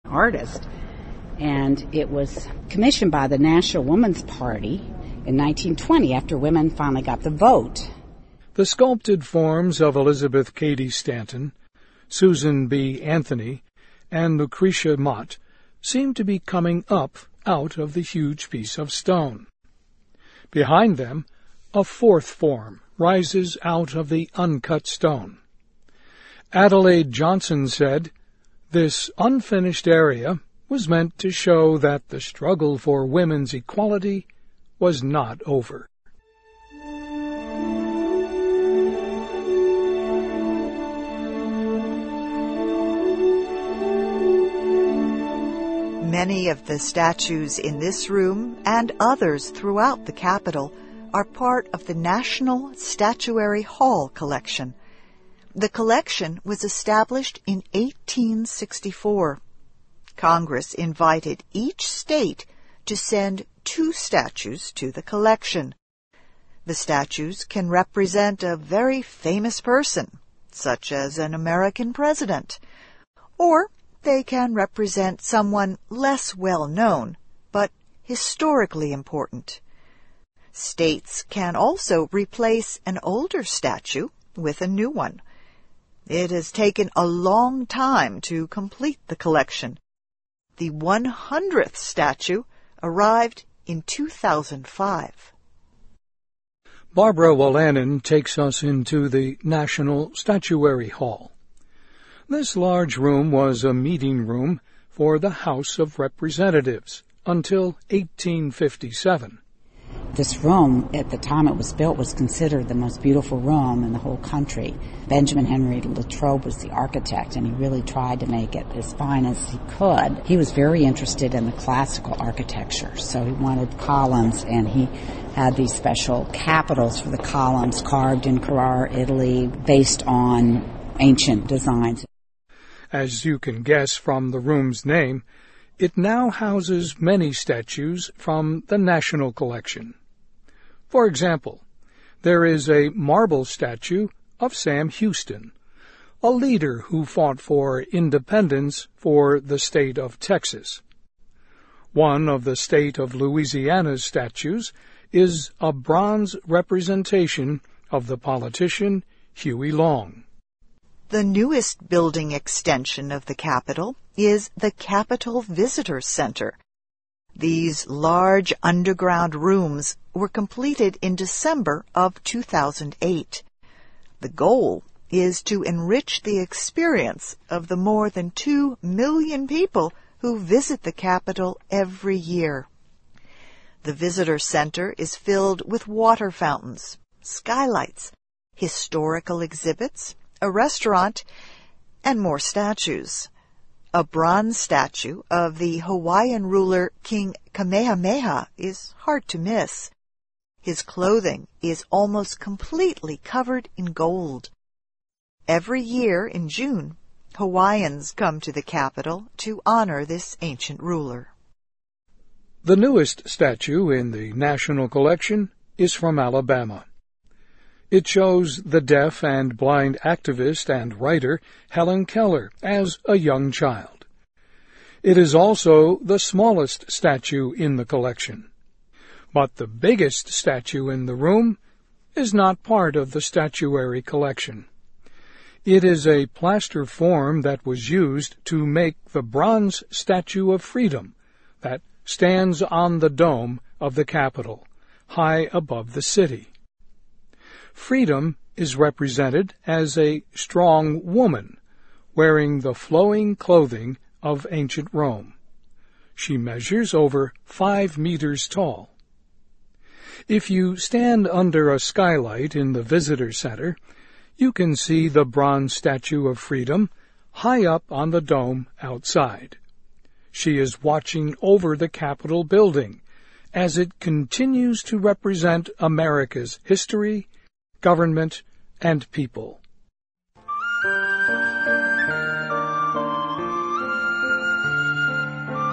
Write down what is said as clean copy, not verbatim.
artist. And it was commissioned by the National Woman's Party in 1920 after women finally got the vote. The sculpted forms of Elizabeth Cady Stanton, Susan B. Anthony, and Lucretia Mott seem to be coming up out of the huge piece of stone. Behind them, a fourth form rises out of the uncut stone. Adelaide Johnson said, "This unfinished area was meant to show that the struggle for women's equality was not over." Many of the statues in this room and others throughout the Capitol are part of the National Statuary Hall collection. The collection was established in 1864. Congress invited each state to send 2 statues to the collection. The statues can represent a very famous person, such as an American president, or they can represent someone less well known, but historically important. States can also replace an older statue with a new one. It has taken a long time to complete the collection. The 100th statue arrived in 2005. Barbara Wolanin takes us into the National Statuary Hall. This large room was a meeting room for the House of Representatives until 1857. This room, at the time it was built, was considered the most beautiful room in the whole country. Benjamin Henry Latrobe was the architect, and he really tried to make it as fine as he could. He was very interested in the classical architecture, so he wanted columns, and he had these special capitals for the columns carved in Carrara, Italy, based on ancient designs. As you can guess from the room's name, it now houses many statues from the National Collection. For example, there is a marble statue of Sam Houston, a leader who fought for independence for the state of Texas. One of the state of Louisiana's statues is a bronze representation of the politician Huey Long. The newest building extension of the Capitol is the Capitol Visitor Center. These large underground rooms were completed in December of 2008. The goal is to enrich the experience of the more than 2 million people who visit the Capitol every year. The Visitor Center is filled with water fountains, skylights, historical exhibits, a restaurant, and more statues. A bronze statue of the Hawaiian ruler King Kamehameha is hard to miss. His clothing is almost completely covered in gold. Every year in June, Hawaiians come to the Capitol to honor this ancient ruler. The newest statue in the National Collection is from Alabama. It shows the deaf and blind activist and writer Helen Keller as a young child. It is also the smallest statue in the collection. But the biggest statue in the room is not part of the statuary collection. It is a plaster form that was used to make the bronze Statue of Freedom that stands on the dome of the Capitol, high above the city. Freedom is represented as a strong woman wearing the flowing clothing of ancient Rome. She measures over 5 meters tall. If you stand under a skylight in the visitor center, you can see the bronze Statue of Freedom high up on the dome outside. She is watching over the Capitol building as it continues to represent America's history, government, and people.